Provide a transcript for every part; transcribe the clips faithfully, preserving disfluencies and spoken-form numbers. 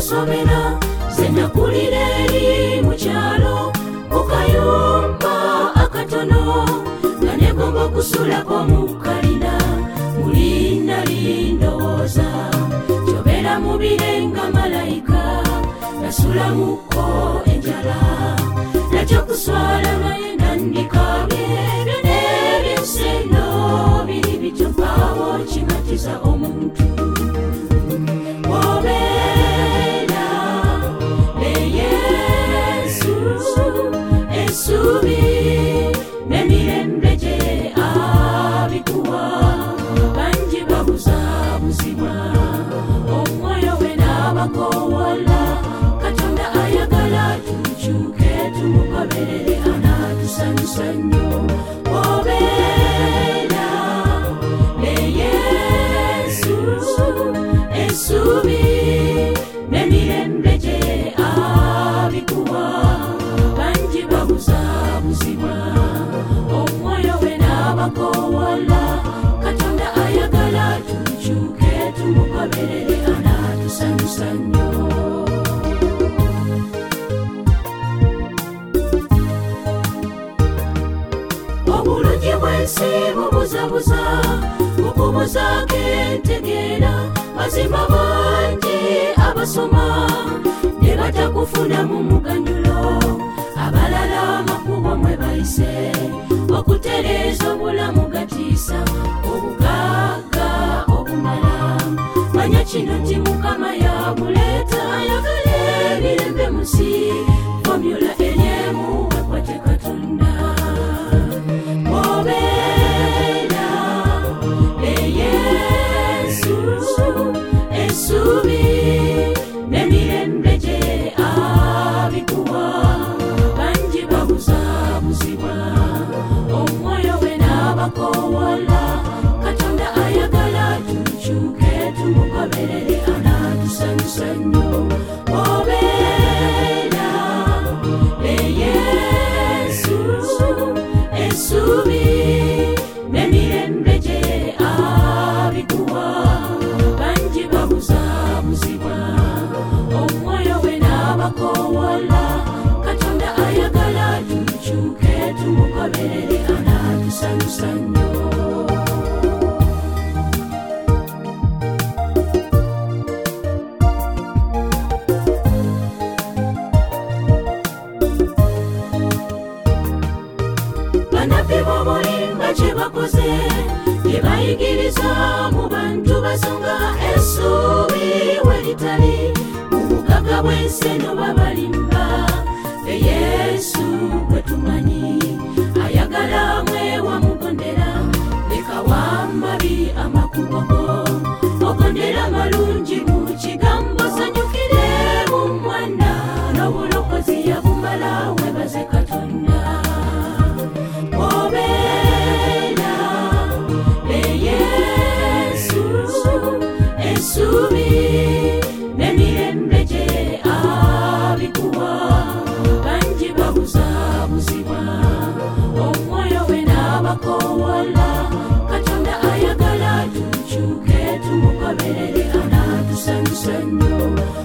nasobera zenakulira eri mu kyalo mu kayumba akatono nga negomba okusulako mu kalina mulinda lindowooza kyobera mubire nga malayika nasula muko enjala nakyo kuswala naye nandikabye byonna ebyenseno biri bityo awo kimatiza omuntu obeera ne Yesu essuubi n'emirembe gye abikuwa bangi babuzabuzibwa omwoyo we n'abakowola Katonda ayagala tukyuke tumugoberere anaatusanyusa nnyo obeera ne Yesu essuubi n'emirembe gye abikuwa bangi babuzabuzibwa omwoyo we n'abakowola Katonda ayagala tukyuke tumugoberere anaatusanyusa nnyo obulungi bw'ensi bubuzabuza bukubuzaako entegeera mazima bangi abasoma ne batakufunamu muganyulo abalala amakubo mwe bayise okutereeza obulamu gatiisa obugagga obumala manya kino nti Mukama yabuleeta ayagala ebirembe mu nsi fomula eryemu wekwate Katonda obeera ne Yesu essuubi n'emirembe gye abikuwa bangi babuzabuzibwa omwoyo we n'abakowola Katonda ayagala tukyuke tumugoberere anaatusanyusa nnyo obeera ne Yesu essuubi n'emirembe gye abikuwa bangi babuzabuzibwa omwoyo we n'abakowola Katonda ayagala tukyuke tumugoberere anaatusanyusa nnyo bannabbi b'obulimba kye bakoze kye bayigiriza mu bantu basonga essuubi we litali mu bugagga bw'enseno babalimba fe Yesu gwe tumanyi ayagala mwewamugondera leka wamabi amakubo go ogondera malungi mu kigambo sanyukire mu mwana n'obulokozi yabumala webaze Katonda obeera ne Yesu essuubi n'emirembe gye abikuwa bangi babuzabuzibwa omwoyo we n'abakowola Katonda ayagala tukyuke tumugoberere anaatusanyusa nnyo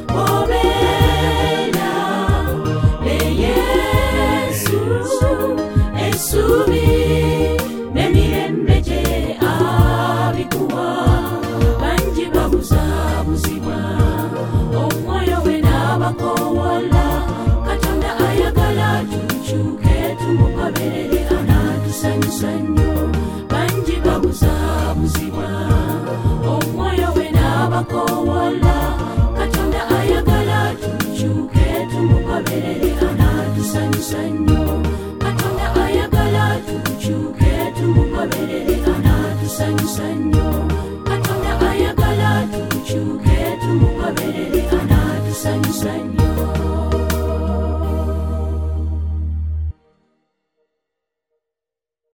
obeera ne Yesu essuubi n'emirembe gye abikuwa bangi babuzabuzibwa omwoyo we n'abakowola Katonda ayagala tukyuke tumugoberere anaatusanyusa nnyo bangi babuzabuzibwa omwoyo we n'abakowola Katonda ayagala tukyuke tumugoberere anaatusanyusa nnyo Katonda ayagala tukyuke tumugoberere anaatusanyusa nnyo